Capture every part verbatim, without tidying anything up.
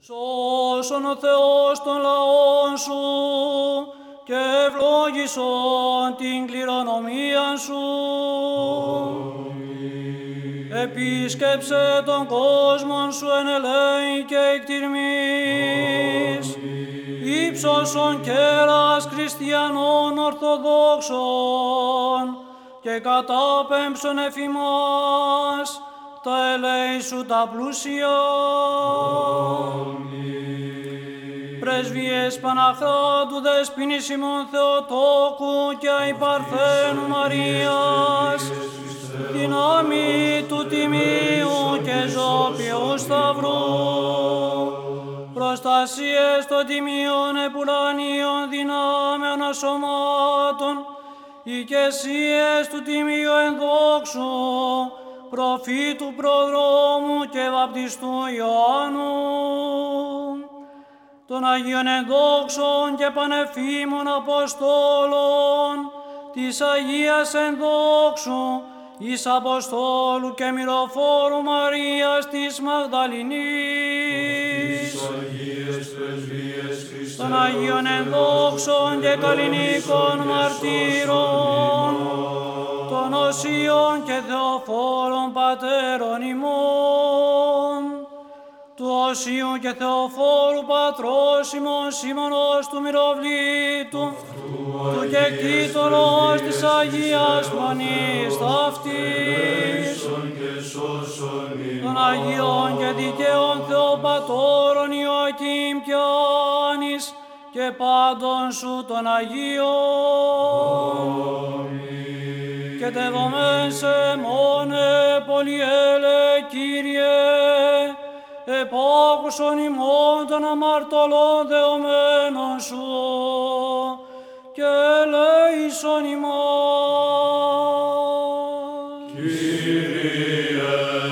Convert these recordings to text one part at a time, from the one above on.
Σώσον ο Θεός των λαών σου και ευλόγησον την κληρονομία σου. Επίσκεψε τον κόσμο σου εν ελέη και εκτιρμής. Ήψωσον κέρας χριστιανών ορθοδόξων και κατάπεμψον εφημάς τα ελέη σου τα πλούσια. Πρεσβείες Παναχράτου Δεσποίνης ημών Θεοτόκου και αϊ Παρθένου Μαρίας, δυνάμει του Τιμίου και ζώπιου Σταυρού, προστασίες των Τιμίων επουρανίων δυνάμεων ασωμάτων, οικεσίες του Τιμίου ενδόξου, προφήτου προδρόμου και βαπτιστού Ιωάννου, των Αγίων ενδόξων και πανεφήμων Αποστόλων, της Αγίας ενδόξου, εις Αποστόλου και Μυροφόρου Μαρίας της Μαγδαληνής, των Αγίων ενδόξων και καλλινίκων μαρτύρων, των Οσίων και Θεοφόρων πατέρων ημών, του Οσίου και Θεοφόρου πατρός ημών Σίμωνος του Μυροβλήτου, του κεκτήτωρος της Αγίας Μονής ταύτης, των Αγίων και δικαίων Θεοπατώρων Ιωακήμ και Άνης και πάντων σου των Αγίων. Και τεδομέν σε μόνε πολυέλε Κύριε, επάκουσον ημών των αμαρτωλών δεωμένων σου και ελέησον ημών. Κύριε,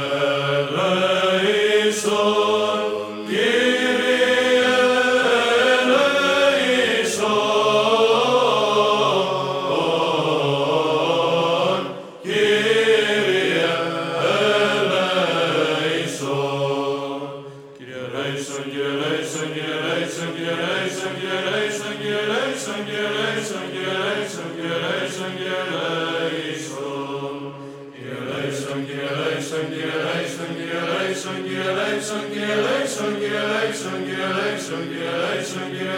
ελέησον, Κύριε, ελέησον, Κύριε, ελέησον. Κύριε, ελέησον, Κύριε, ελέησον, Κύριε, ελέησον, Κύριε, ελέησον, Κύριε, ελέησον, Κύριε, ελέησον, Κύριε, ελέησον, Κύριε, ελέησον, Κύριε, ελέησον, Κύριε, ελέησον. Κύριε, ελέησον, Κύριε, ελέησον, Κύριε, ελέησον, Κύριε, ελέησον, Κύριε, ελέησον, Κύριε, ελέησον, Κύριε, ελέησον, Κύριε, ελέησον, Κύριε,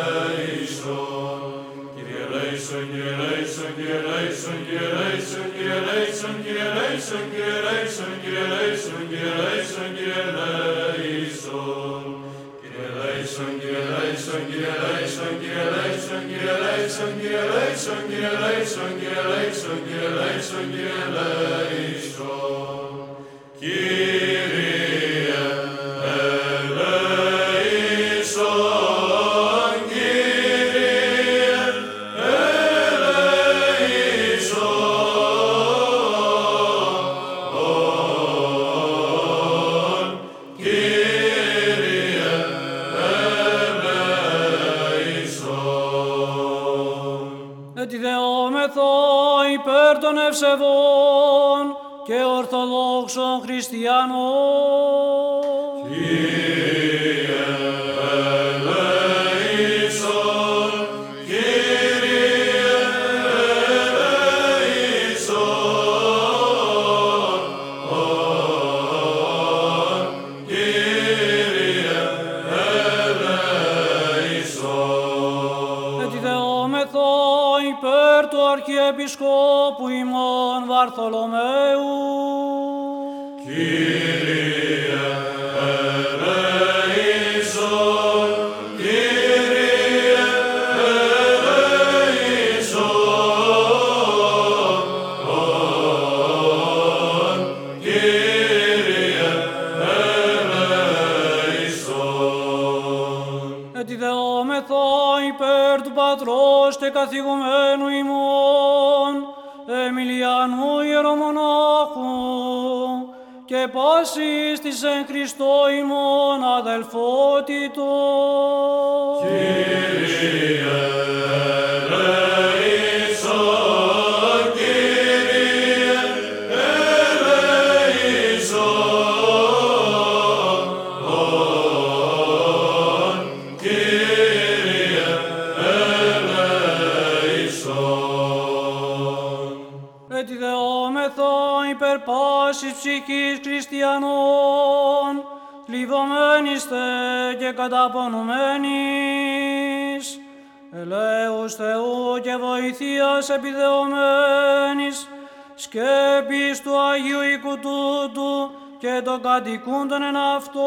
ελέησον. Κύριε, ελέησον, Κύριε, ελέησον, Κύριε, ελέησον, Κύριε, ελέησον, Κύριε, ελέησον, Κύριε, ελέησον, Κύριε, ελέησον, Κύριε, ελέησον, Κύριε, ελέησον. Κύριε, ελέησον, Κύριε, ελέησον, Κύριε, ελέησον, Κύριε, ελέησον, Κύριε, ελέησον, Κύριε, ελέησον, Κύριε, ελέησον, Κύριε, ελέησον, Κύριε, ελέησον, Κύριε, ελέησον. Κύριε, ελέησον, Κύριε, ελέησον, Κύριε, ελέησον. Ετιδεόμεθα υπέρ των ευσεβών και ορθοδόξων χριστιανών. Κύριε, ελέησον, Κύριε, ελέησον, Κύριε, ελέησον. Ετιδεόμεθα υπέρ του Αρχιεπισκόπου ημών Βαρθολομαίου. Κύριε, ελέησον, Κύριε, ελέησον, Κύριε, ελέησον. Ετιδεόμεθα υπέρ του Πατρός και καθηγουμένου ημών Εμιλιανού Ιερομονάχου και πάσης της εν Χριστώ ημών αδελφότητος. Κύριε, ελέησον, Κύριε, ελέησον, πάσης ψυχής χριστιανών, λιβωμένιστε και καταπονουμένης, ελέους Θεού και βοηθείας επιδεωμένης, σκέπης του Αγίου οίκου τούτου και των κατοικούντων εν αυτό,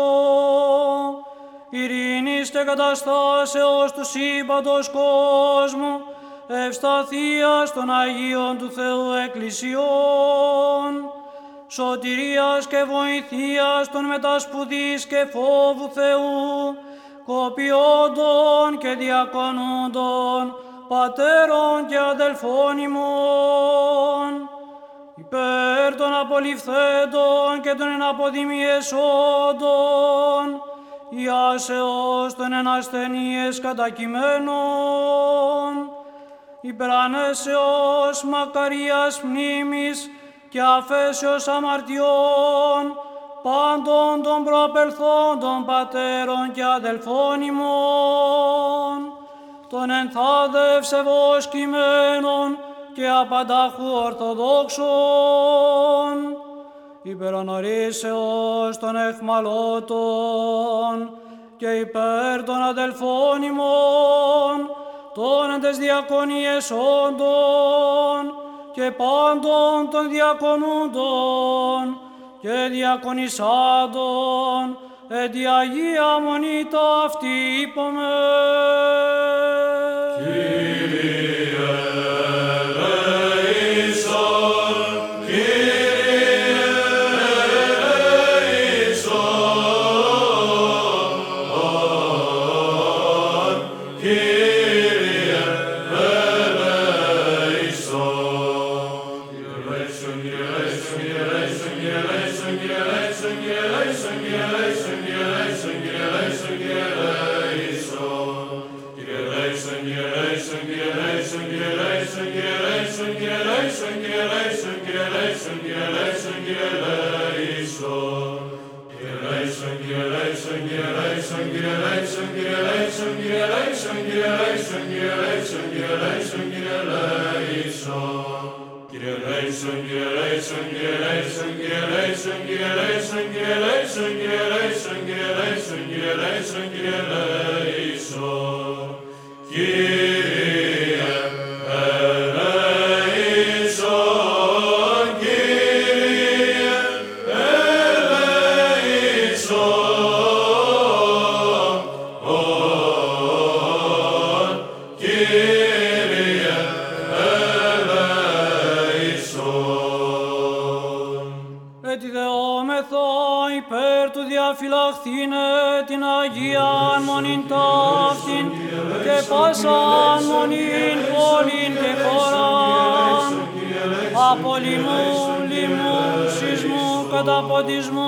ειρήνης και καταστάσεως του σύμπαντος κόσμου, ευσταθείας των Αγίων του Θεού Εκκλησιών, σωτηρίας και βοηθείας των μετασπουδής και φόβου Θεού, κοπιόντων και διακονούντων, πατέρων και αδελφών ημών, υπέρ των απολυφθέντων και των εναποδημιεσόντων, ιάσεως των εν ασθενείες κατακειμένων, υπερανέσεως μακαρίας μνήμης και αφέσεως αμαρτιών, πάντων των προαπελθόντων πατέρων και αδελφών ημών, των ενθάδευσεβος κειμένων και απαντάχου ορθοδόξων, υπερονορίσεως των εχμαλώτων και υπέρ των αδελφών ημών, των εν τες διακονίες όντων και πάντων των διακονούντων και διακονισάντων, εν τη Αγία Μονή ταύτη είπαμε. Διαφυλαχθήνε την Αγίαν Μονήν ταύτην και πάσαν μονήν πόλην και χώραν, από λοιμού, λοιμού, σεισμού, καταποντισμού,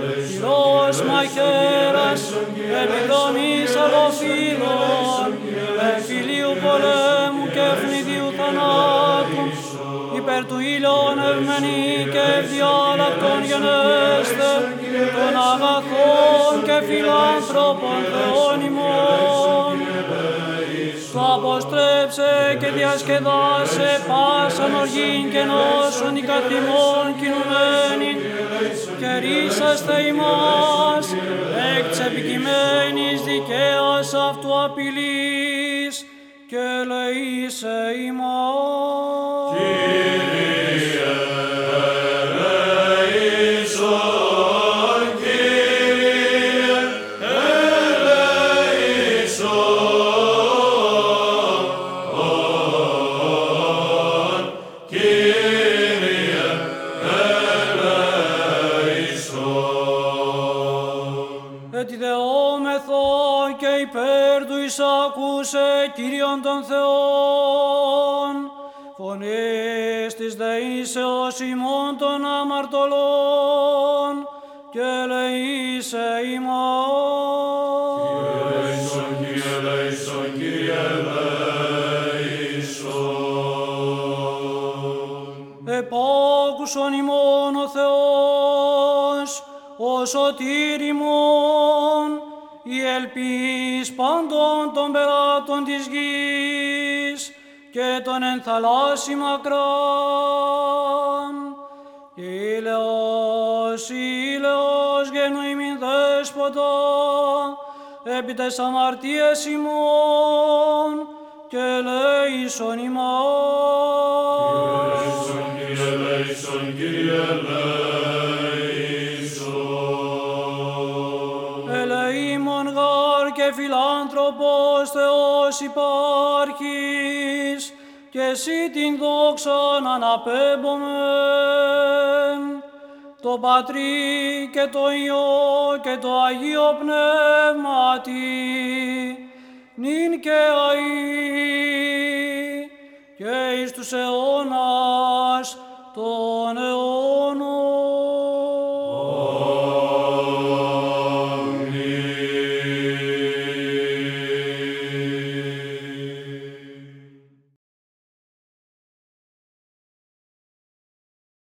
πυρός μαχαίρας, επιδομής αλοφύλων, εμφυλίου πολέμου και ευνηδίου θανάτου, υπέρ του ήλιον ευμένη και ευδιάλακτον γενέστε, των αγαθών και φιλάνθρωπων Θεών ημών. Το αποστρέψε και διασκεδάσε πάσαν οργήν και νόσον η καθημών κινουμένη, και ρίσαστε ημάς εκ της επικειμένης δικαίας αυτού απειλής, και ελεήσε ημάς. Ακούσε Κύριον των Θεών, φωνής της δεήσεως ημών των αμαρτωλών, και ελεήσε ημάς. Κύριε ελέησον, Κύριε ελέησον. Επάκουσον ημών ο Θεός, ο σωτήρ ημών, η ελπίς πάντων των περάτων της γης και των εν θαλάσσι μακράν, Ήλαιος, ήλαιος, γενοήμην δέσποτα, επί τες αμαρτίες ημών, και ελέησον ημάς. Κύριε ελέησον, Κύριε ελέησον. Ελεήμων γάρ και φιλάνθρωπος Θεός υπάρχεις, και εσύ την δόξαν αναπέμπομεν, το Πατρί και το Υιό και το Αγίο Πνεύματι, νυν και αεί και εις τους αιώνας